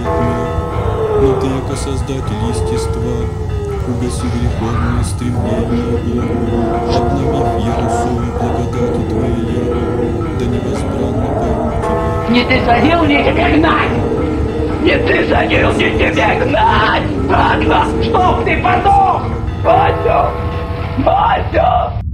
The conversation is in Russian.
тьме, но ты, яко создатель естества, угаси греховные стремления и, обновив ярусою благодати Твоей, да невозбранно пойму Тебя. Не ты садил мне тебя гнать! Не ты садил мне тебя гнать! Падла! Чтоб ты подох! Вася! Вася!